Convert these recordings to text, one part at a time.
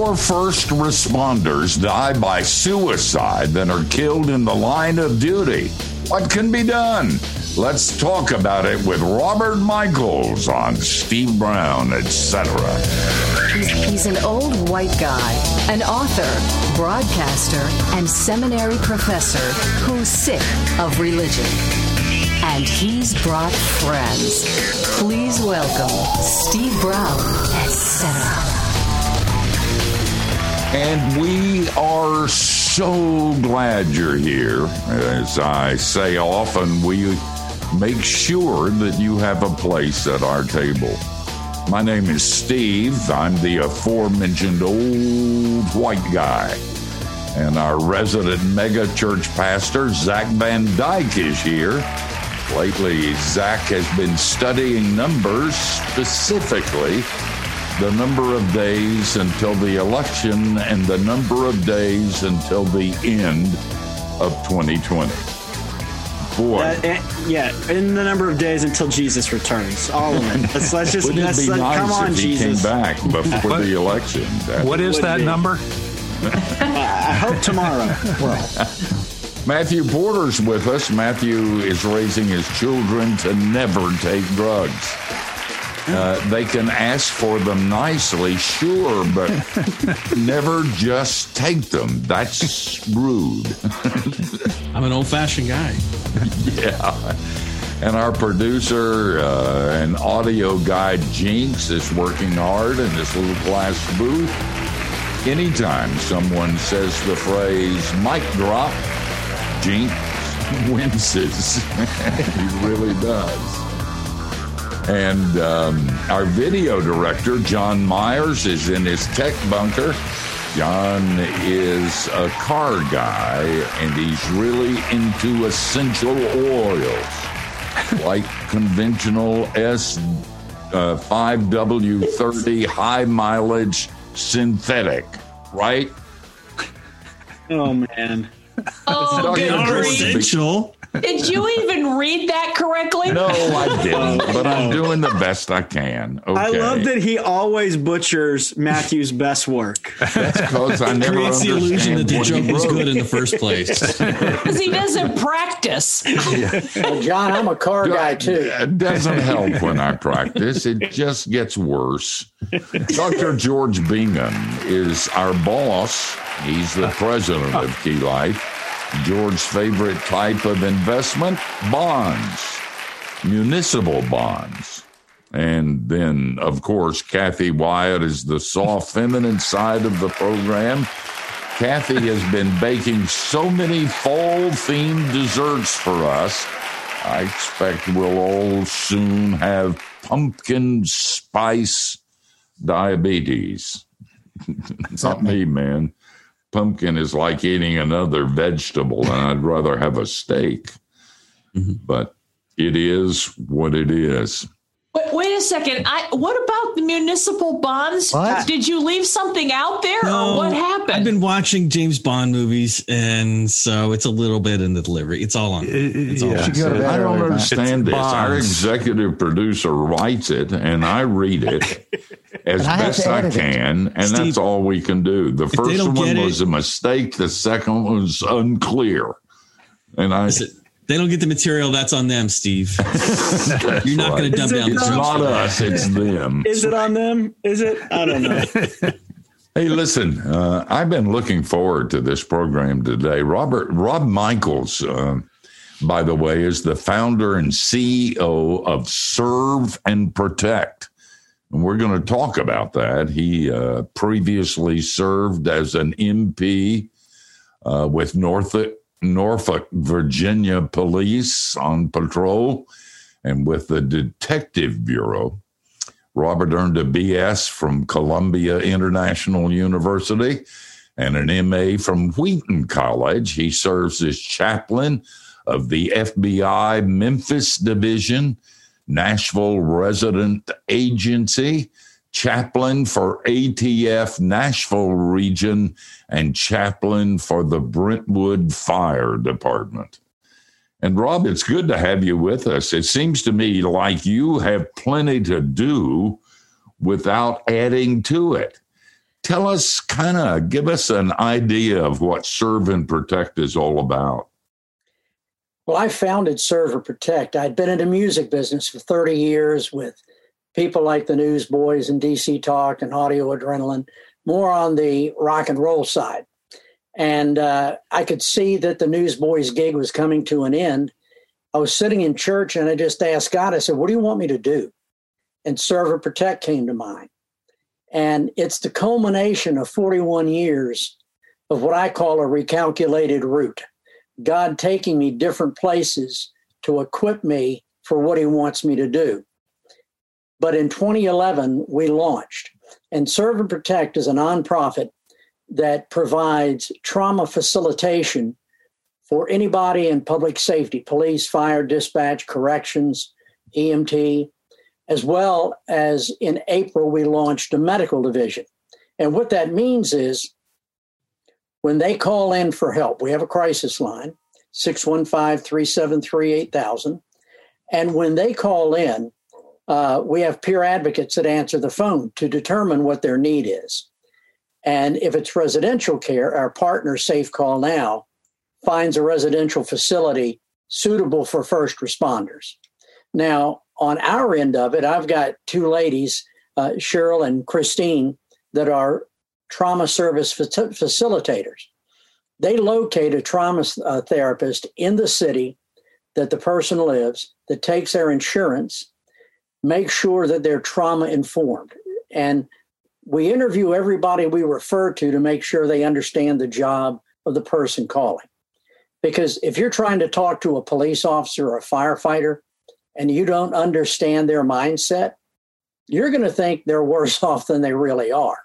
more first responders die by suicide than are killed in the line of duty. What can be done? Let's talk about it with Robert Michaels on Steve Brown, etc. He's an old white guy, an author, broadcaster, and seminary professor who's sick of religion. And he's brought friends. Please welcome Steve Brown, etc. And we are so glad you're here. As I say often, we make sure that you have a place at our table. My name is Steve. I'm the aforementioned old white guy. And our resident mega church pastor, Zach Van Dyke, is here. Lately, Zach has been studying numbers, specifically the number of days until the election and the number of days until the end of 2020. Boy. In the number of days until Jesus returns. All of it. Let's just Wouldn't it be nice come on, if he Jesus. came back before the election? What is that number? I hope tomorrow. Well, Matthew Porter's with us. Matthew is raising his children to never take drugs. They can ask for them nicely, sure, but never just take them. That's rude. I'm an old-fashioned guy. Yeah. And our producer and audio guy, Jinx, is working hard in this little glass booth. Anytime someone says the phrase mic drop, Jinx winces. He really does. And our video director, John Myers, is in his tech bunker. John is a car guy, and he's really into essential oils, like conventional S5W30 high mileage synthetic, right? oh man. Oh, Dr. good George essential. Did you even read that correctly? No, I didn't, but I'm doing the best I can. Okay. I love that he always butchers Matthew's best work. That's because I never Creates the illusion that the understand joke what was he good wrote. in the first place. Because he doesn't practice. Well, John, I'm a car guy too. It doesn't help when I practice. It just gets worse. Dr. George Bingham is our boss. He's the president of Key Life. George's favorite type of investment, bonds, municipal bonds. And then, of course, Kathy Wyatt is the soft, feminine side of the program. Kathy has been baking so many fall-themed desserts for us. I expect we'll all soon have pumpkin spice diabetes. Not me, man. Pumpkin is like eating another vegetable, and I'd rather have a steak. But it is what it is. Wait a second. What about the municipal bonds? What? Did you leave something out there, No, or what happened? I've been watching James Bond movies, and so it's a little bit in the delivery. It's all on. It's all yeah. on. Go to bed I don't early, understand It's this. Our bonds. executive producer writes it, and I read it as I have best to I edit it. can, and Steve, that's all we can do. The they first don't one get was it- a mistake. The second one was unclear. And I... They don't get the material. That's on them, Steve. You're not going to dumb down the It's jokes not for them. us, it's them. Is it on them? Is it? I don't know. Hey, listen, I've been looking forward to this program today. Rob Michaels, by the way, is the founder and CEO of Serve and Protect. And we're going to talk about that. He previously served as an MP with Norfolk, Virginia Police on patrol and with the Detective Bureau. Robert earned a BS from Columbia International University and an MA from Wheaton College. He serves as chaplain of the FBI Memphis Division, Nashville Resident Agency, chaplain for ATF Nashville Region, and chaplain for the Brentwood Fire Department. And Rob, it's good to have you with us. It seems to me like you have plenty to do without adding to it. tell us, give us an idea of what Serve and Protect is all about. Well, I founded Serve and Protect. I'd been in the music business for 30 years with people like the Newsboys and DC Talk and Audio Adrenaline, more on the rock and roll side. And I could see that the Newsboys gig was coming to an end. I was sitting in church and I just asked God, I said, what do you want me to do? And Serve and Protect came to mind. And it's the culmination of 41 years of what I call a recalculated route. God taking me different places to equip me for what he wants me to do. But in 2011, we launched. And Serve and Protect is a nonprofit that provides trauma facilitation for anybody in public safety, police, fire, dispatch, corrections, EMT, as well as in April, we launched a medical division. And what that means is when they call in for help, we have a crisis line, 615-373-8000. And when they call in, we have peer advocates that answer the phone to determine what their need is. And if it's residential care, our partner, Safe Call Now, finds a residential facility suitable for first responders. Now, on our end of it, I've got two ladies, Cheryl and Christine, that are trauma service facilitators. They locate a trauma therapist in the city that the person lives, that takes their insurance, make sure that they're trauma informed. And we interview everybody we refer to make sure they understand the job of the person calling. Because if you're trying to talk to a police officer or a firefighter and you don't understand their mindset, you're going to think they're worse off than they really are.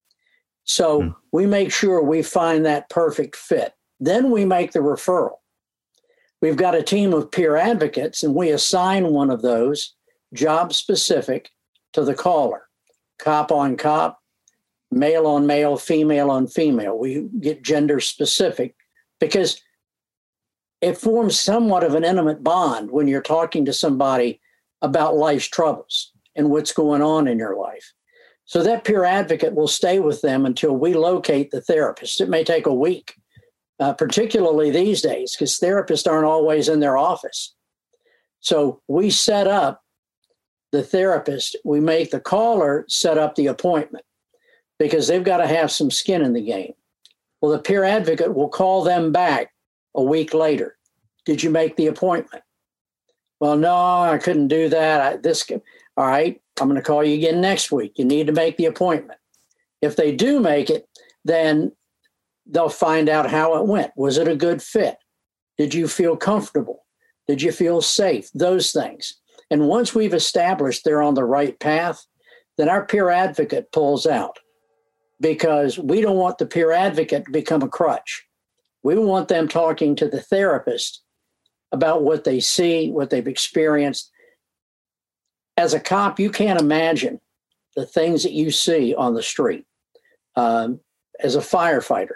So we make sure we find that perfect fit. Then we make the referral. We've got a team of peer advocates, and we assign one of those job specific to the caller. Cop on cop, male on male, female on female. We get gender specific because it forms somewhat of an intimate bond when you're talking to somebody about life's troubles and what's going on in your life. So that peer advocate will stay with them until we locate the therapist. It may take a week, particularly these days, because therapists aren't always in their office. So we set up the therapist, we make the caller set up the appointment because they've got to have some skin in the game. Well, the peer advocate will call them back a week later. Did you make the appointment? Well, no, I couldn't do that. All right, I'm going to call you again next week. You need to make the appointment. If they do make it, then they'll find out how it went. Was it a good fit? Did you feel comfortable? Did you feel safe? Those things. And once we've established they're on the right path, then our peer advocate pulls out because we don't want the peer advocate to become a crutch. We want them talking to the therapist about what they see, what they've experienced. As a cop, you can't imagine the things that you see on the street. As a firefighter,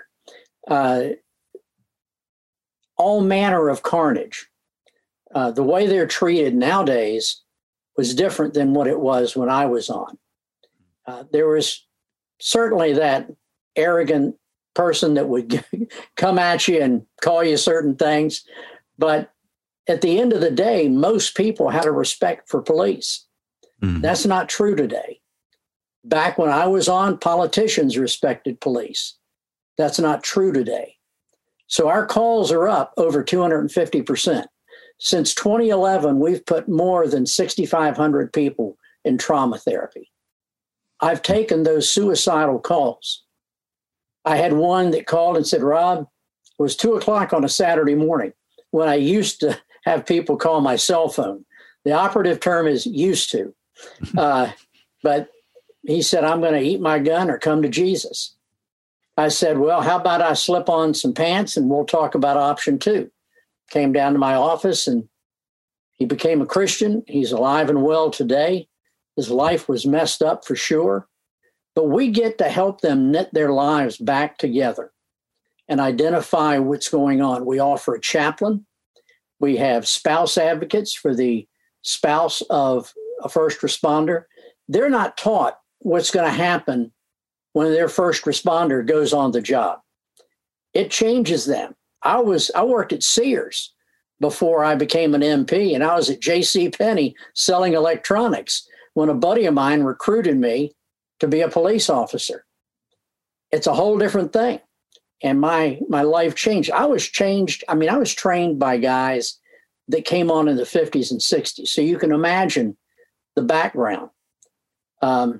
all manner of carnage. The way they're treated nowadays was different than what it was when I was on. There was certainly that arrogant person that would come at you and call you certain things. But at the end of the day, most people had a respect for police. Mm-hmm. That's not true today. Back when I was on, politicians respected police. That's not true today. So our calls are up over 250%. Since 2011, we've put more than 6,500 people in trauma therapy. I've taken those suicidal calls. I had one that called and said, Rob, it was 2:00 on a Saturday morning when I used to have people call my cell phone. The operative term is used to. But he said, I'm going to eat my gun or come to Jesus. I said, well, how about I slip on some pants and we'll talk about option 2. Came down to my office and he became a Christian. He's alive and well today. His life was messed up for sure. But we get to help them knit their lives back together and identify what's going on. We offer a chaplain. We have spouse advocates for the spouse of a first responder. They're not taught what's going to happen when their first responder goes on the job. It changes them. I worked at Sears before I became an MP, and I was at J.C. Penney selling electronics when a buddy of mine recruited me to be a police officer. It's a whole different thing. And my life changed. I was trained by guys that came on in the 50s and 60s. So you can imagine the background. But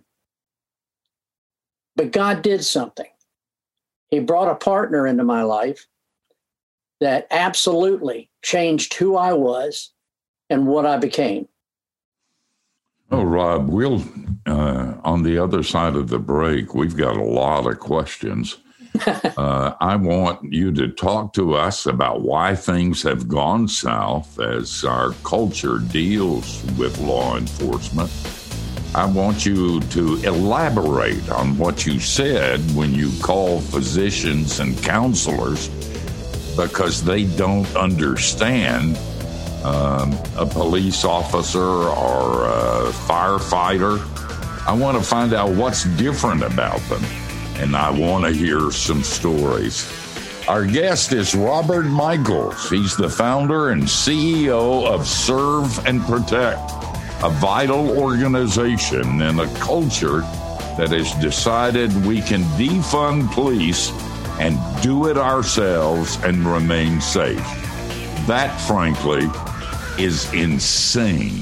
God did something. He brought a partner into my life that absolutely changed who I was and what I became. Oh, Rob, we'll, on the other side of the break, we've got a lot of questions. I want you to talk to us about why things have gone south as our culture deals with law enforcement. I want you to elaborate on what you said when you call physicians and counselors, because they don't understand a police officer or a firefighter. I want to find out what's different about them, and I want to hear some stories. Our guest is Robert Michaels. He's the founder and CEO of Serve and Protect, a vital organization in a culture that has decided we can defund police and do it ourselves and remain safe. That, frankly, is insane.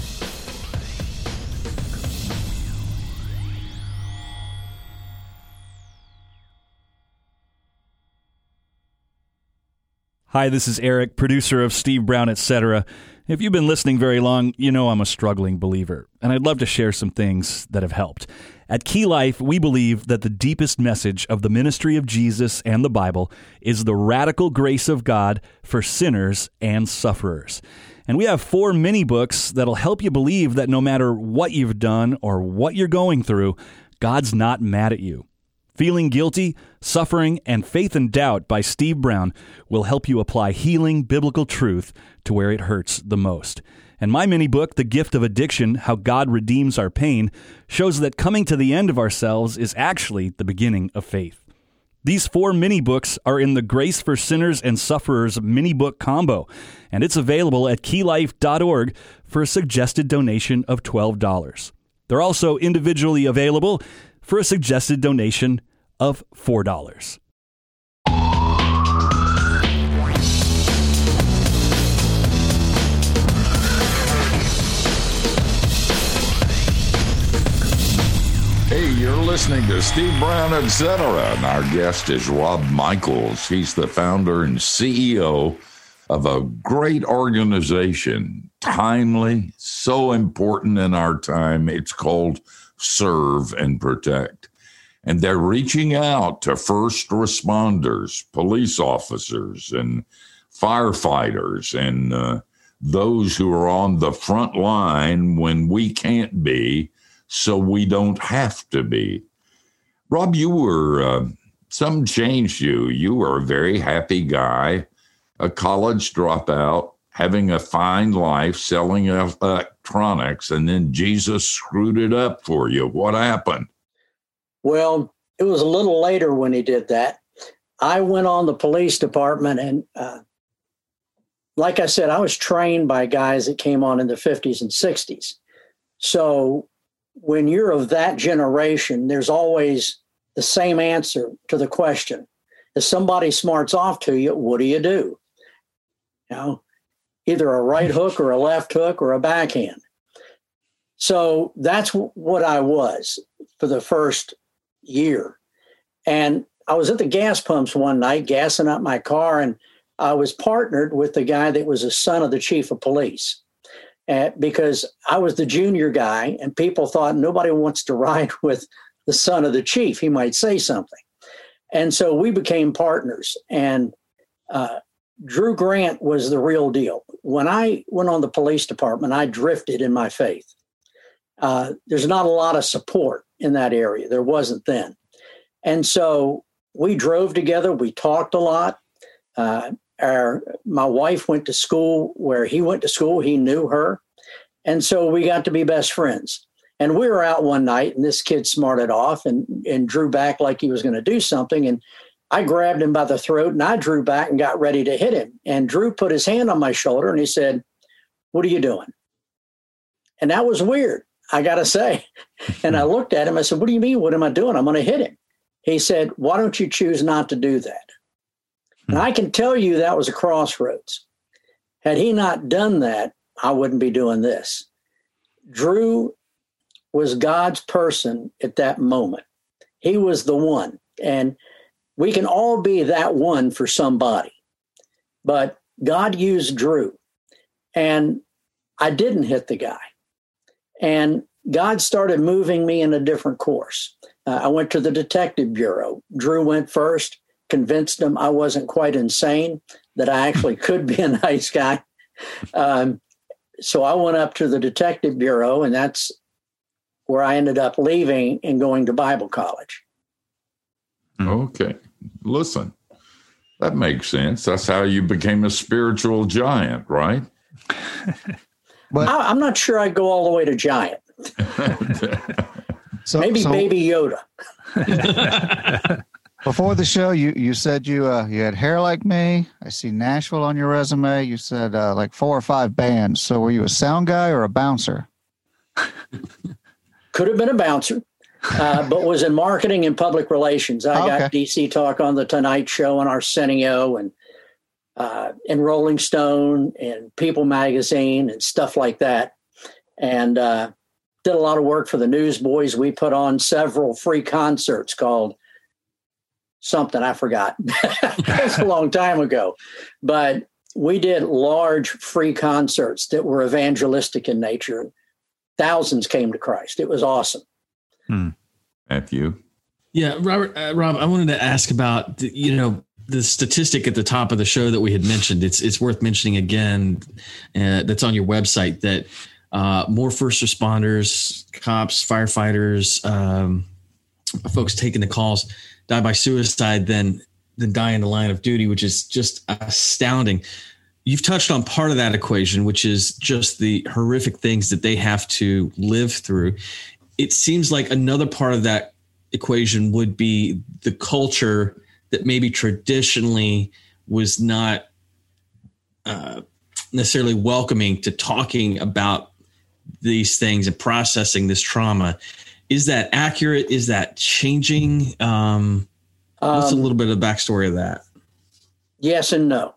Hi, this is Eric, producer of Steve Brown, Etc. If you've been listening very long, you know I'm a struggling believer, and I'd love to share some things that have helped. At Key Life, we believe that the deepest message of the ministry of Jesus and the Bible is the radical grace of God for sinners and sufferers. And we have 4 mini books that'll help you believe that no matter what you've done or what you're going through, God's not mad at you. Feeling Guilty, Suffering, and Faith and Doubt by Steve Brown will help you apply healing biblical truth to where it hurts the most. And my mini book, The Gift of Addiction, How God Redeems Our Pain, shows that coming to the end of ourselves is actually the beginning of faith. These 4 mini books are in the Grace for Sinners and Sufferers mini book combo, and it's available at keylife.org for a suggested donation of $12. They're also individually available for a suggested donation of $4. Hey, you're listening to Steve Brown, Etc. And our guest is Rob Michaels. He's the founder and CEO of a great organization, timely, so important in our time. It's called Serve and Protect. And they're reaching out to first responders, police officers, and firefighters, and those who are on the front line when we can't be, so we don't have to be. Rob, you were, something changed you. You were a very happy guy, a college dropout, having a fine life, selling electronics, and then Jesus screwed it up for you. What happened? Well, it was a little later when he did that. I went on the police department, and like I said, I was trained by guys that came on in the 50s and 60s. So when you're of that generation, there's always the same answer to the question. If somebody smarts off to you, what do? You know, either a right hook or a left hook or a backhand. So that's what I was for the first year. And I was at the gas pumps one night, gassing up my car, and I was partnered with the guy that was a son of the chief of police. Because I was the junior guy, and people thought nobody wants to ride with the son of the chief. He might say something. And so we became partners. And Drew Grant was the real deal. When I went on the police department, I drifted in my faith. There's not a lot of support in that area. There wasn't then. And so we drove together. We talked a lot. My wife went to school where he went to school. He knew her. And so we got to be best friends. And we were out one night, and this kid smarted off and drew back like he was going to do something. And I grabbed him by the throat, and I drew back and got ready to hit him. And Drew put his hand on my shoulder, and he said, "What are you doing?" And that was weird, I got to say. And I looked at him. I said, "What do you mean? What am I doing? I'm going to hit him." He said, "Why don't you choose not to do that?" And I can tell you that was a crossroads. Had he not done that, I wouldn't be doing this. Drew was God's person at that moment. He was the one. And we can all be that one for somebody. But God used Drew. And I didn't hit the guy. And God started moving me in a different course. I went to the detective bureau. Drew went first, convinced him I wasn't quite insane, that I actually could be a nice guy. So I went up to the detective bureau, and that's where I ended up leaving and going to Bible college. Okay. Listen, that makes sense. That's how you became a spiritual giant, right? But I'm not sure I'd go all the way to giant. Maybe Baby Yoda. Before the show, you said you had hair like me. I see Nashville on your resume. You said like 4 or 5 bands. So were you a sound guy or a bouncer? Could have been a bouncer, but was in marketing and public relations. I got DC Talk on the Tonight Show and Arsenio and Rolling Stone and People Magazine and stuff like that. And did a lot of work for the Newsboys. We put on several free concerts called something I forgot. That's a long time ago. But we did large free concerts that were evangelistic in nature. Thousands came to Christ. It was awesome. Matthew? Yeah, Rob, I wanted to ask about, the statistic at the top of the show that we had mentioned. It's worth mentioning again. That's on your website, that more first responders, cops, firefighters, folks taking the calls die by suicide than die in the line of duty, which is just astounding. You've touched on part of that equation, which is just the horrific things that they have to live through. It seems like another part of that equation would be the culture that maybe traditionally was not necessarily welcoming to talking about these things and processing this trauma. Is that accurate? Is that changing? What's a little bit of the backstory of that? Yes and no.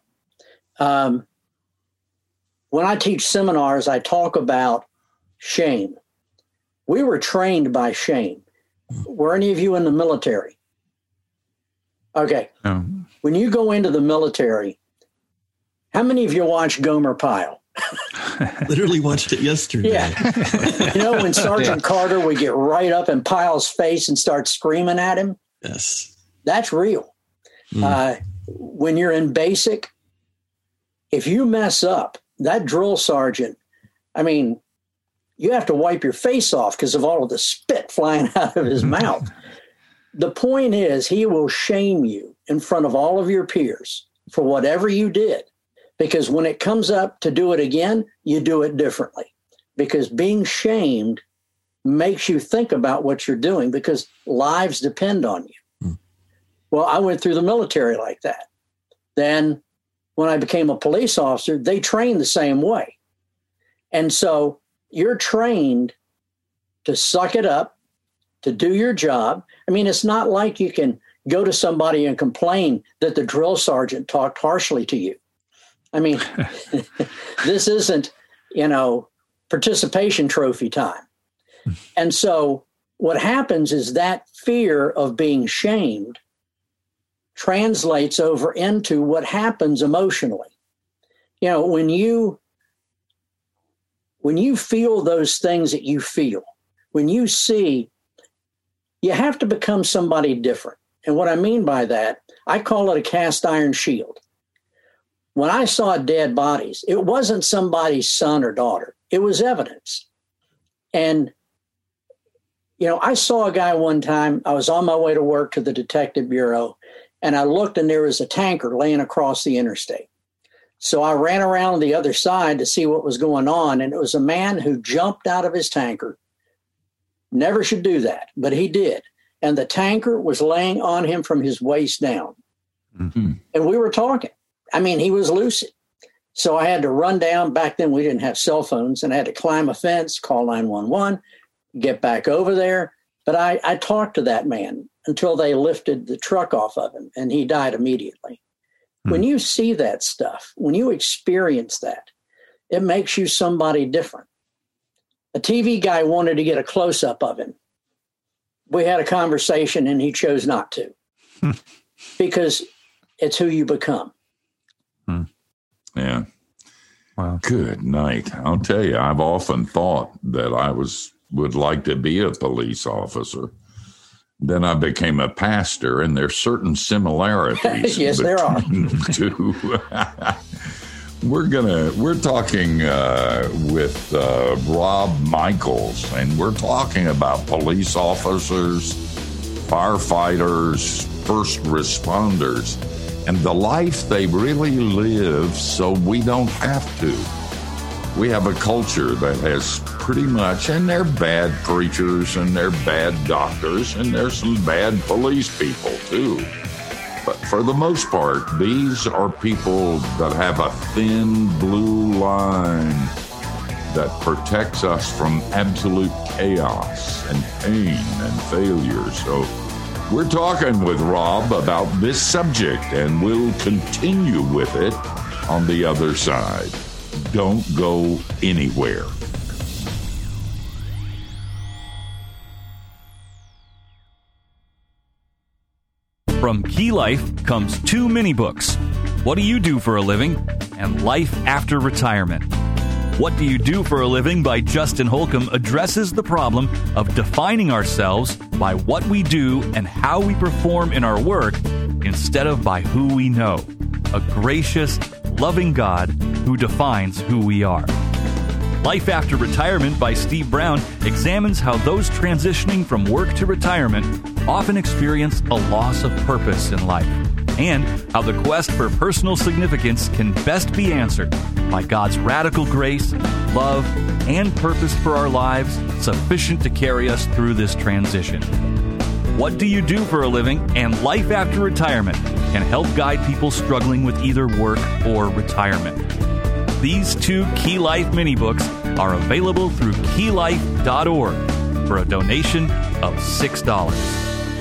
When I teach seminars, I talk about shame. We were trained by shame. Were any of you in the military? Okay. No. When you go into the military, how many of you watch Gomer Pyle? Literally watched it yesterday. Yeah. When Sergeant Carter would get right up in Pyle's face and start screaming at him? Yes. That's real. When you're in basic, if you mess up, that drill sergeant, you have to wipe your face off because of all of the spit flying out of his mouth. The point is, he will shame you in front of all of your peers for whatever you did. Because when it comes up to do it again, you do it differently. Because being shamed makes you think about what you're doing, because lives depend on you. Well, I went through the military like that. Then when I became a police officer, they trained the same way. And so you're trained to suck it up, to do your job. It's not like you can go to somebody and complain that the drill sergeant talked harshly to you. This isn't, participation trophy time. And so what happens is that fear of being shamed translates over into what happens emotionally. When you feel those things that you feel, when you see, you have to become somebody different. And what I mean by that, I call it a cast iron shield. When I saw dead bodies, it wasn't somebody's son or daughter. It was evidence. And, I saw a guy one time, I was on my way to work to the detective bureau, and I looked and there was a tanker laying across the interstate. So I ran around the other side to see what was going on, and it was a man who jumped out of his tanker, Never should do that, but he did. And the tanker was laying on him from his waist down. Mm-hmm. And we were talking. I mean, he was lucid. So I had to run down. Back then, we didn't have cell phones, and I had to climb a fence, call 911, get back over there. But I talked to that man until they lifted the truck off of him, and he died immediately. Mm-hmm. When you see that stuff, when you experience that, it makes you somebody different. A TV guy wanted to get a close-up of him. We had a conversation, and he chose not to because it's who you become. Yeah. Wow. Good night. I'll tell you, I've often thought that I would like to be a police officer. Then I became a pastor, and there's certain similarities. Yes, there are. The two. We're talking with Rob Michaels, and we're talking about police officers, firefighters, first responders, and the life they really live so we don't have to. We have a culture that has pretty much, and they're bad preachers, and they're bad doctors, and there's some bad police people too. But for the most part, these are people that have a thin blue line that protects us from absolute chaos and pain and failure. So we're talking with Rob about this subject, and we'll continue with it on the other side. Don't go anywhere. From Key Life comes 2 mini books. What do you do for a living? And Life After Retirement. What Do You Do for a Living by Justin Holcomb addresses the problem of defining ourselves by what we do and how we perform in our work instead of by who we know. A gracious, loving God who defines who we are. Life After Retirement by Steve Brown examines how those transitioning from work to retirement often experience a loss of purpose in life, and how the quest for personal significance can best be answered by God's radical grace, love, and purpose for our lives sufficient to carry us through this transition. What Do You Do for a Living? And Life After Retirement can help guide people struggling with either work or retirement. These 2 Key Life mini books are available through keylife.org for a donation of $6.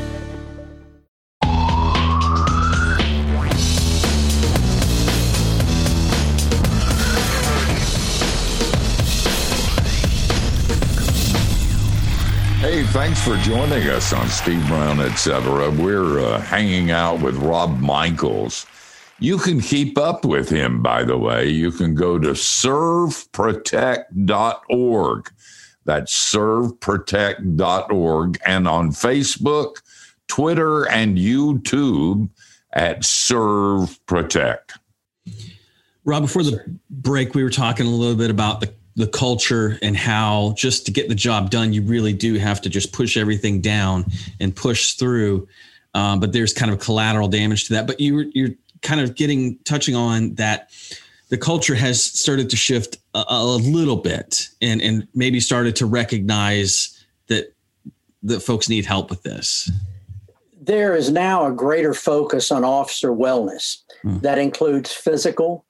Hey, thanks for joining us on Steve Brown, etc. We're hanging out with Rob Michaels. You can keep up with him, by the way. You can go to serveprotect.org. That's serveprotect.org. And on Facebook, Twitter, and YouTube at Serve Protect. Rob, before the break, we were talking a little bit about the culture and how just to get the job done, you really do have to just push everything down and push through. But there's kind of collateral damage to that. But you're kind of touching on that the culture has started to shift a little bit and maybe started to recognize that folks need help with this. There is now a greater focus on officer wellness that includes physical,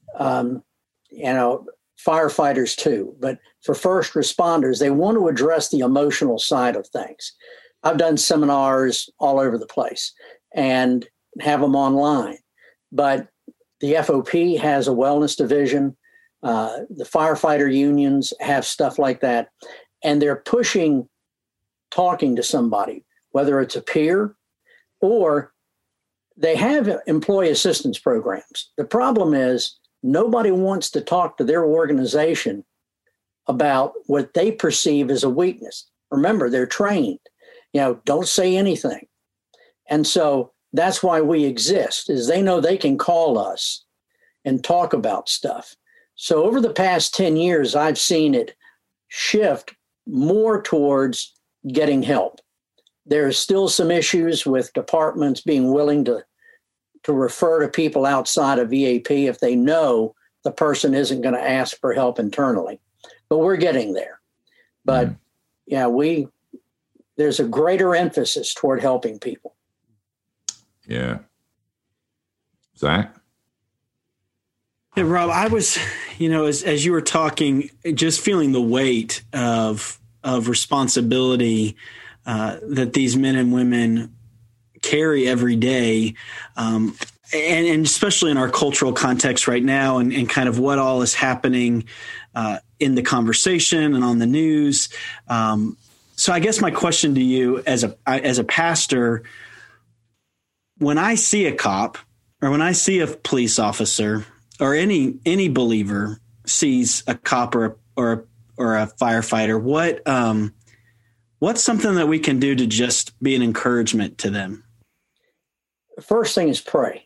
firefighters too. But for first responders, they want to address the emotional side of things. I've done seminars all over the place and have them online. But the FOP has a wellness division. The firefighter unions have stuff like that. And they're pushing talking to somebody, whether it's a peer or they have employee assistance programs. The problem is nobody wants to talk to their organization about what they perceive as a weakness. Remember, they're trained. Don't say anything. And so that's why we exist, is they know they can call us and talk about stuff. So over the past 10 years, I've seen it shift more towards getting help. There's still some issues with departments being willing to refer to people outside of VAP if they know the person isn't going to ask for help internally. But we're getting there. But we there's a greater emphasis toward helping people. Yeah. Zach? Yeah, Rob, I was, as you were talking, just feeling the weight of responsibility that these men and women carry every day, and especially in our cultural context right now, and kind of what all is happening in the conversation and on the news. So I guess my question to you as a pastor, when I see a cop or when I see a police officer or any believer sees a cop or a firefighter, what's something that we can do to just be an encouragement to them? The first thing is pray.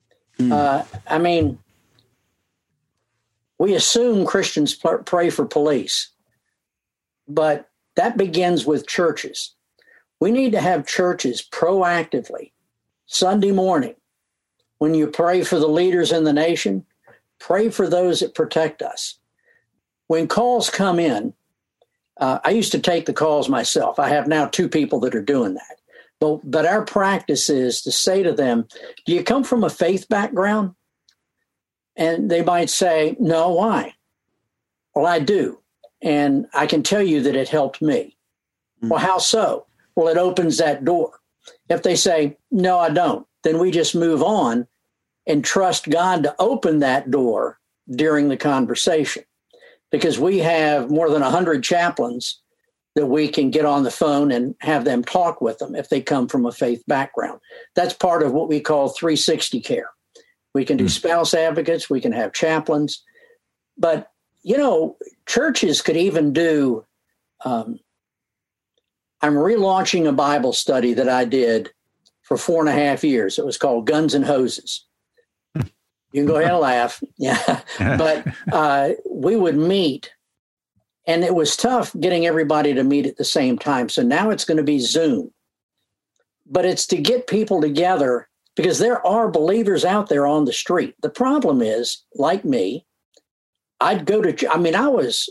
We assume Christians pray for police, but that begins with churches. We need to have churches proactively, Sunday morning, when you pray for the leaders in the nation, pray for those that protect us. When calls come in, I used to take the calls myself. I have now 2 people that are doing that. But our practice is to say to them, do you come from a faith background? And they might say, no, why? Well, I do. And I can tell you that it helped me. Well, how so? Well, it opens that door. If they say, no, I don't, then we just move on and trust God to open that door during the conversation. Because we have more than 100 chaplains that we can get on the phone and have them talk with them if they come from a faith background. That's part of what we call 360 care. We can do spouse advocates, we can have chaplains. But, churches could even do, I'm relaunching a Bible study that I did for 4.5 years. It was called Guns and Hoses. You can go ahead and laugh. Yeah. But we would meet, and it was tough getting everybody to meet at the same time. So now it's going to be Zoom. But it's to get people together because there are believers out there on the street. The problem is, like me, I'd go to, I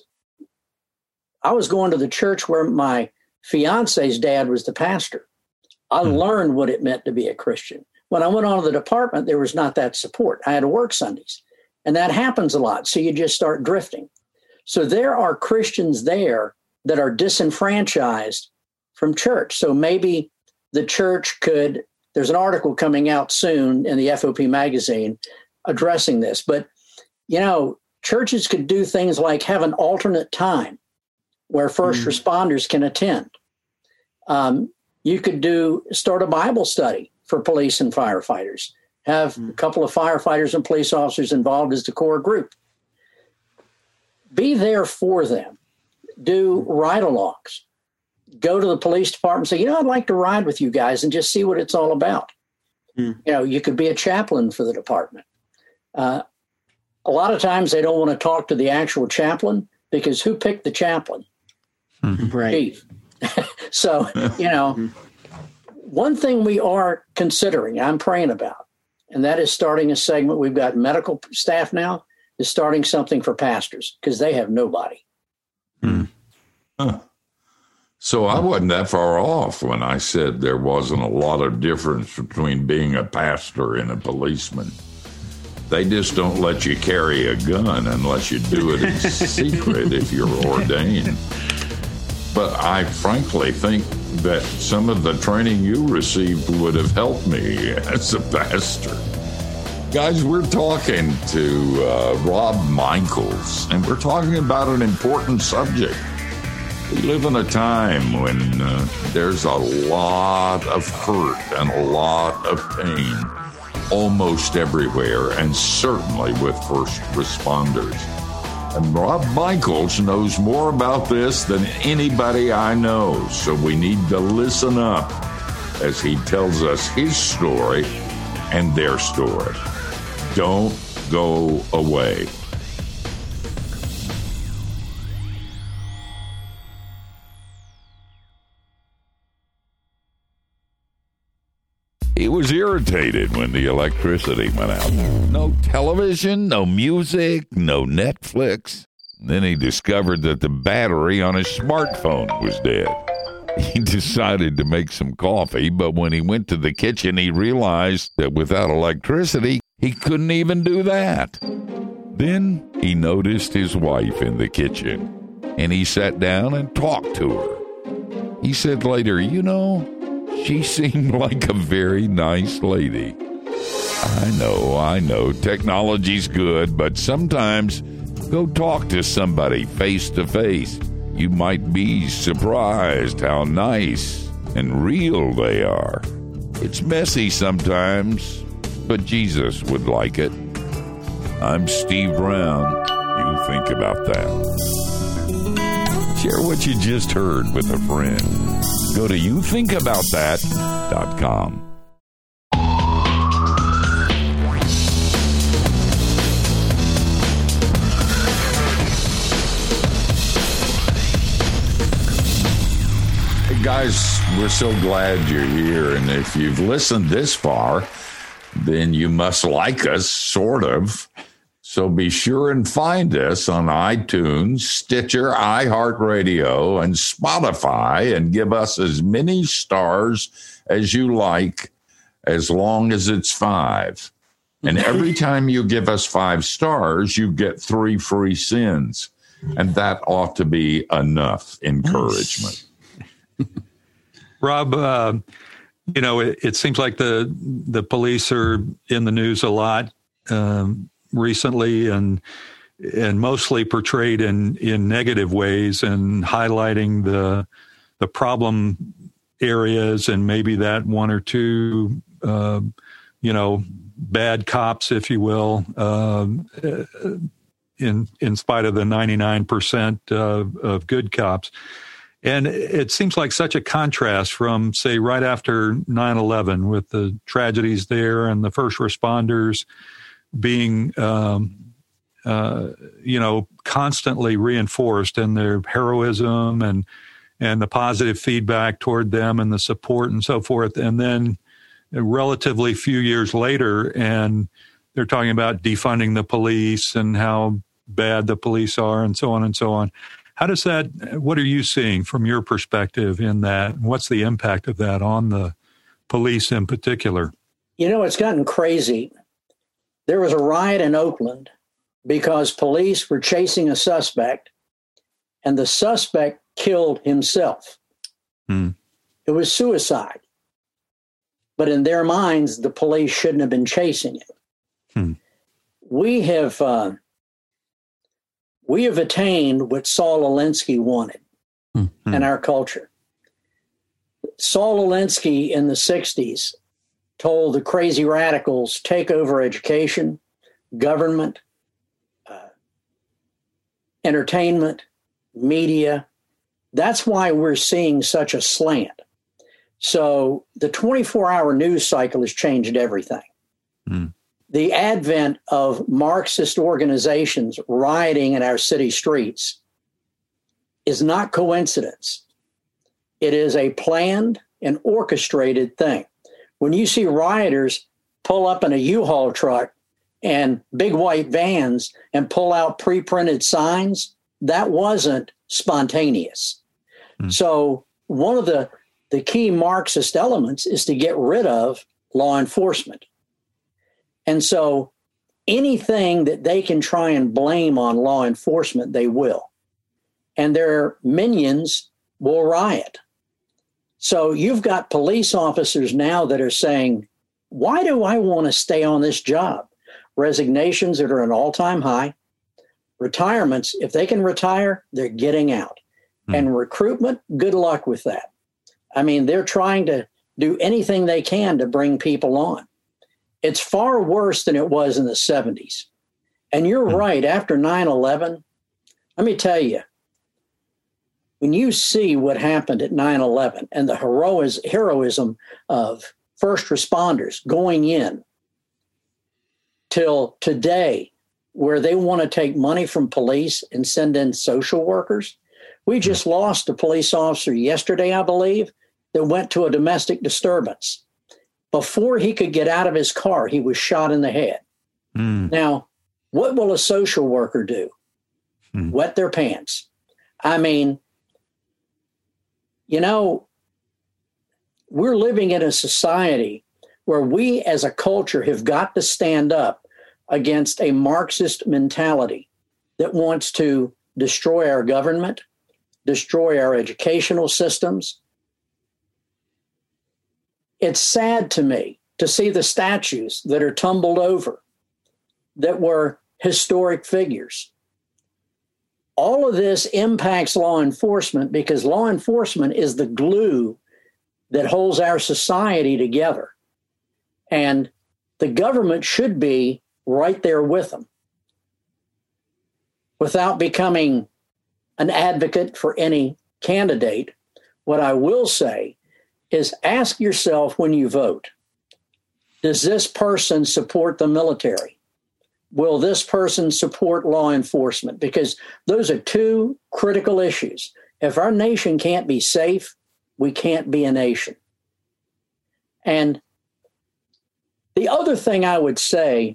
was going to the church where my fiance's dad was the pastor. I learned what it meant to be a Christian. When I went on to the department, there was not that support. I had to work Sundays, and that happens a lot. So you just start drifting. So there are Christians there that are disenfranchised from church. So maybe the church could, there's an article coming out soon in the FOP magazine addressing this, but churches could do things like have an alternate time where first responders can attend. You could start a Bible study for police and firefighters, have a couple of firefighters and police officers involved as the core group. Be there for them. Do ride-alongs. Go to the police department and say, I'd like to ride with you guys and just see what it's all about. You could be a chaplain for the department. A lot of times they don't want to talk to the actual chaplain because who picked the chaplain? Right. Chief. So, one thing we are considering, I'm praying about, and that is starting a segment. We've got medical staff now, is starting something for pastors because they have nobody. So I wasn't that far off when I said there wasn't a lot of difference between being a pastor and a policeman. They just don't let you carry a gun unless you do it in secret if you're ordained. But I frankly think that some of the training you received would have helped me as a pastor. Guys, we're talking to Rob Michaels, and we're talking about an important subject. We live in a time when there's a lot of hurt and a lot of pain almost everywhere, and certainly with first responders. And Rob Michaels knows more about this than anybody I know, so we need to listen up as he tells us his story and their story. Don't go away. He was irritated when the electricity went out. No television, no music, no Netflix. Then he discovered that the battery on his smartphone was dead. He decided to make some coffee, but when he went to the kitchen, he realized that without electricity, he couldn't even do that. Then he noticed his wife in the kitchen, and he sat down and talked to her. He said later, "You know, she seemed like a very nice lady." I know, technology's good, but sometimes go talk to somebody face to face. You might be surprised how nice and real they are. It's messy sometimes, but Jesus would like it. I'm Steve Brown. You think about that. Share what you just heard with a friend. Go to youthinkaboutthat.com. Guys, we're so glad you're here. And if you've listened this far, then you must like us, sort of. So be sure and find us on iTunes, Stitcher, iHeartRadio, and Spotify, and give us as many stars as you like, as long as it's 5. And every time you give us 5 stars, you get 3 free sins. And that ought to be enough encouragement. Rob, it seems like the police are in the news a lot recently, and mostly portrayed in negative ways, and highlighting the problem areas, and maybe that 1 or 2 bad cops, if you will, in spite of the 99% of good cops. And it seems like such a contrast from, say, right after 9/11, with the tragedies there and the first responders being, constantly reinforced in their heroism and the positive feedback toward them and the support and so forth. And then a relatively few years later, and they're talking about defunding the police and how bad the police are and so on and so on. What are you seeing from your perspective in that? What's the impact of that on the police in particular? It's gotten crazy. There was a riot in Oakland because police were chasing a suspect, and the suspect killed himself. It was suicide. But in their minds, the police shouldn't have been chasing it. We have attained what Saul Alinsky wanted in our culture. Saul Alinsky in the 60s told the crazy radicals, take over education, government, entertainment, media. That's why we're seeing such a slant. So the 24-hour news cycle has changed everything. The advent of Marxist organizations rioting in our city streets is not coincidence. It is a planned and orchestrated thing. When you see rioters pull up in a U-Haul truck and big white vans and pull out pre-printed signs, that wasn't spontaneous. So one of the key Marxist elements is to get rid of law enforcement. And so anything that they can try and blame on law enforcement, they will. And their minions will riot. So you've got police officers now that are saying, why do I want to stay on this job? Resignations that are an all-time high. Retirements, if they can retire, they're getting out. And recruitment, good luck with that. I mean, they're trying to do anything they can to bring people on. It's far worse than it was in the 70s. And you're right, after 9/11, let me tell you, when you see what happened at 9/11 and the heroism of first responders going in till today, where they want to take money from police and send in social workers. We just lost a police officer yesterday, I believe, that went to a domestic disturbance. Before he could get out of his car, he was shot in the head. Now, what will a social worker do? Wet their pants. I mean, we're living in a society where we as a culture have got to stand up against a Marxist mentality that wants to destroy our government, destroy our educational systems. It's sad to me to see the statues that are tumbled over that were historic figures. All of this impacts law enforcement because law enforcement is the glue that holds our society together. And the government should be right there with them. Without becoming an advocate for any candidate, what I will say is ask yourself when you vote, does this person support the military? Will this person support law enforcement? Because those are two critical issues. If our nation can't be safe, we can't be a nation. And the other thing I would say,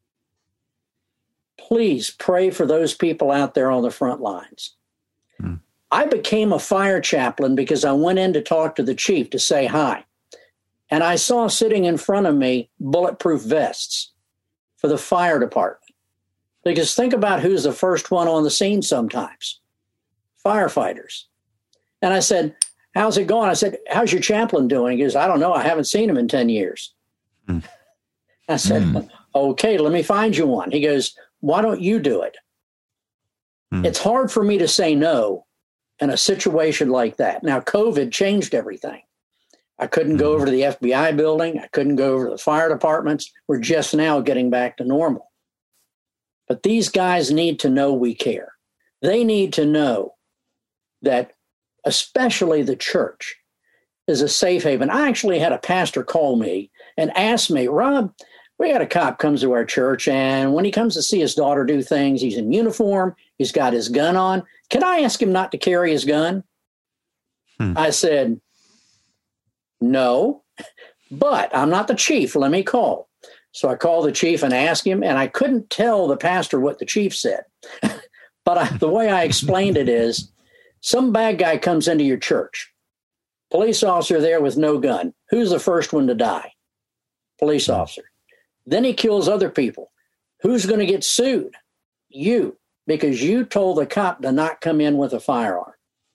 please pray for those people out there on the front lines. I became a fire chaplain because I went in to talk to the chief to say hi. And I saw sitting in front of me bulletproof vests for the fire department. Because think about who's the first one on the scene sometimes. Firefighters. And I said, how's it going? I said, how's your chaplain doing? He goes, I don't know. I haven't seen him in 10 years. I said, okay, let me find you one. He goes, why don't you do it? It's hard for me to say no in a situation like that. Now, COVID changed everything. I couldn't go over to the FBI building. I couldn't go over to the fire departments. We're just now getting back to normal. But these guys need to know we care. They need to know that especially the church is a safe haven. I actually had a pastor call me and ask me, Rob, we had a cop comes to our church, and when he comes to see his daughter do things, he's in uniform, he's got his gun on. Can I ask him not to carry his gun? I said, no, but I'm not the chief. Let me call. So I called the chief and asked him, and I couldn't tell the pastor what the chief said. But the way I explained it is, some bad guy comes into your church, police officer there with no gun. Who's the first one to die? Police officer. Then he kills other people. Who's going to get sued? You, because you told the cop to not come in with a firearm.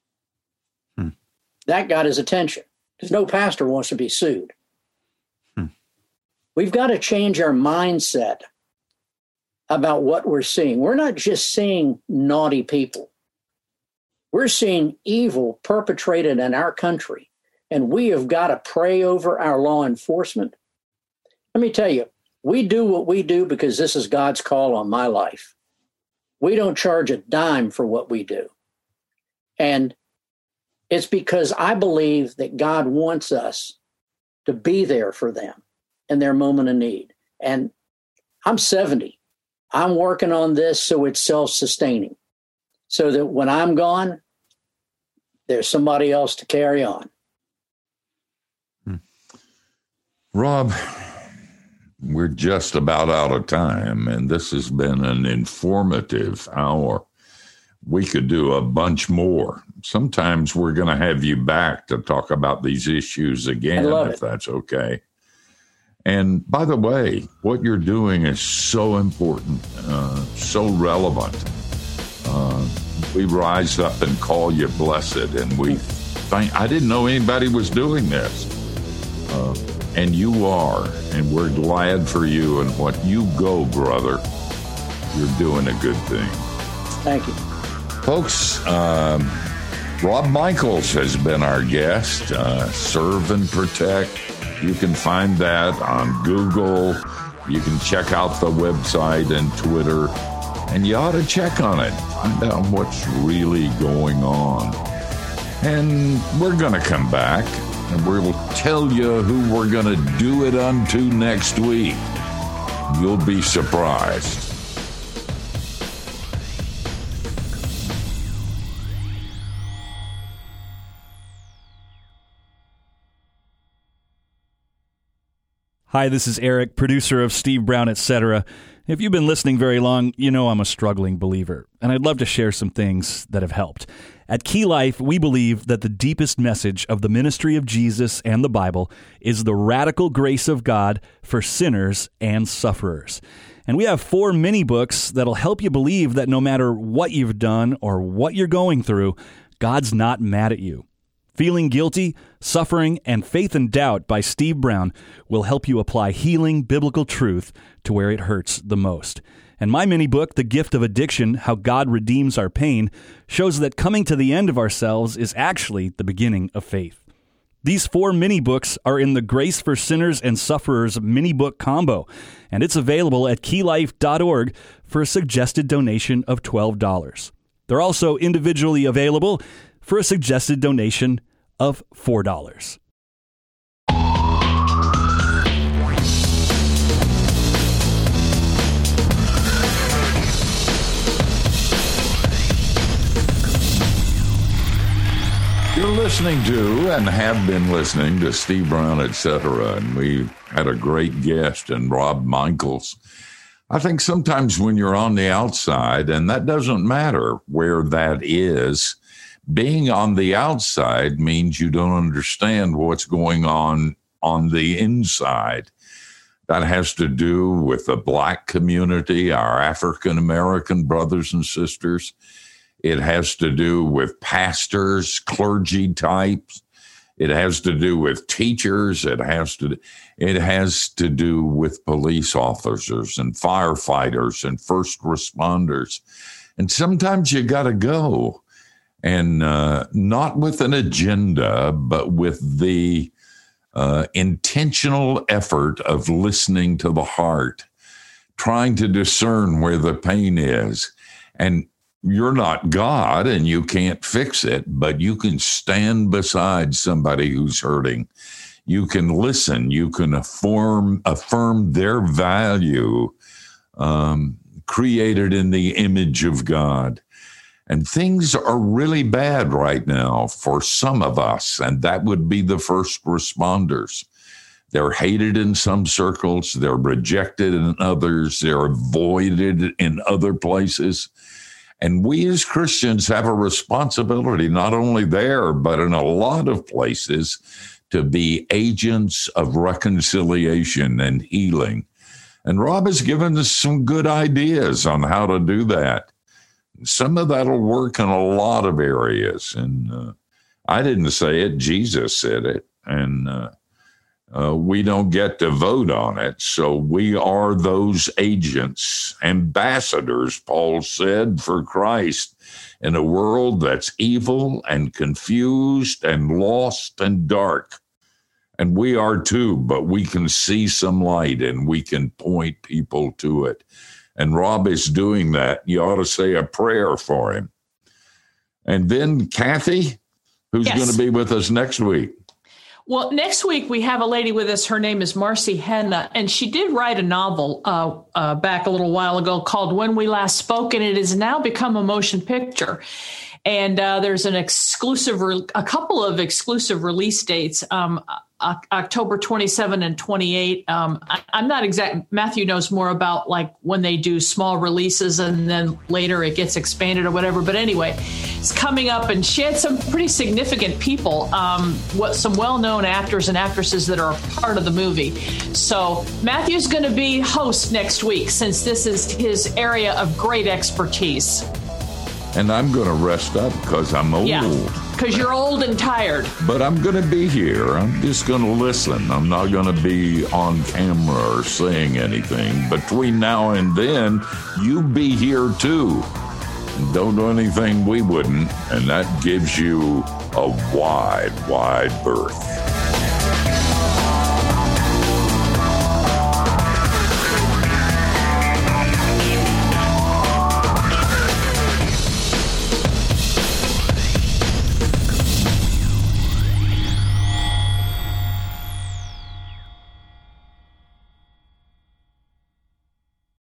That got his attention because no pastor wants to be sued. We've got to change our mindset about what we're seeing. We're not just seeing naughty people. We're seeing evil perpetrated in our country, and we have got to pray over our law enforcement. Let me tell you, we do what we do because this is God's call on my life. We don't charge a dime for what we do. And it's because I believe that God wants us to be there for them in their moment of need. And I'm 70. I'm working on this so it's self-sustaining, so that when I'm gone, there's somebody else to carry on. Rob, we're just about out of time, and this has been an informative hour. We could do a bunch more. Sometimes we're going to have you back to talk about these issues again, if that's okay. And by the way, what you're doing is so important, so relevant. We rise up and call you blessed, and I didn't know anybody was doing this. And you are, and we're glad for you and what you go, brother. You're doing a good thing. Thank you. Folks, Rob Michaels has been our guest, Serve and Protect. You can find that on Google. You can check out the website and Twitter, and you ought to check on it. Find out what's really going on. And we're going to come back, and we'll tell you who we're going to do it unto next week. You'll be surprised. Hi, this is Eric, producer of Steve Brown, etc. If you've been listening very long, you know I'm a struggling believer, and I'd love to share some things that have helped. At Key Life, we believe that the deepest message of the ministry of Jesus and the Bible is the radical grace of God for sinners and sufferers. And we have 4 mini books that'll help you believe that no matter what you've done or what you're going through, God's not mad at you. Feeling Guilty, Suffering, and Faith and Doubt by Steve Brown will help you apply healing biblical truth to where it hurts the most. And my mini book, The Gift of Addiction, How God Redeems Our Pain, shows that coming to the end of ourselves is actually the beginning of faith. These 4 mini books are in the Grace for Sinners and Sufferers mini book combo, and it's available at keylife.org for a suggested donation of $12. They're also individually available for a suggested donation of $4. You're listening to and have been listening to Steve Brown, etc. And we had a great guest in Rob Michaels. I think sometimes when you're on the outside, and that doesn't matter where that is, being on the outside means you don't understand what's going on the inside. That has to do with the Black community, our African-American brothers and sisters. It has to do with pastors, clergy types. It has to do with teachers. It has to do with police officers and firefighters and first responders. And sometimes you got to go, and not with an agenda, but with the intentional effort of listening to the heart, trying to discern where the pain is. And you're not God and you can't fix it, but you can stand beside somebody who's hurting. You can listen. You can affirm their value, created in the image of God. And things are really bad right now for some of us, and that would be the first responders. They're hated in some circles. They're rejected in others. They're avoided in other places. And we as Christians have a responsibility, not only there, but in a lot of places, to be agents of reconciliation and healing. And Rob has given us some good ideas on how to do that. Some of that will work in a lot of areas. And I didn't say it, Jesus said it. And we don't get to vote on it. So we are those agents, ambassadors, Paul said, for Christ in a world that's evil and confused and lost and dark. And we are too, but we can see some light and we can point people to it. And Rob is doing that. You ought to say a prayer for him. And then Kathy, who's going to be with us next week. Well, next week we have a lady with us. Her name is Marcy Henna, and she did write a novel back a little while ago called When We Last Spoke, and it has now become a motion picture. And there's a couple of exclusive release dates, October 27 and 28. I'm not exact. Matthew knows more about like when they do small releases and then later it gets expanded or whatever. But anyway, it's coming up, and she had some pretty significant people, some well-known actors and actresses that are a part of the movie. So Matthew's going to be host next week since this is his area of great expertise. And I'm going to rest up because I'm old. Yeah, because you're old and tired. But I'm going to be here. I'm just going to listen. I'm not going to be on camera or saying anything. Between now and then, you be here too. And don't do anything we wouldn't. And that gives you a wide, wide berth.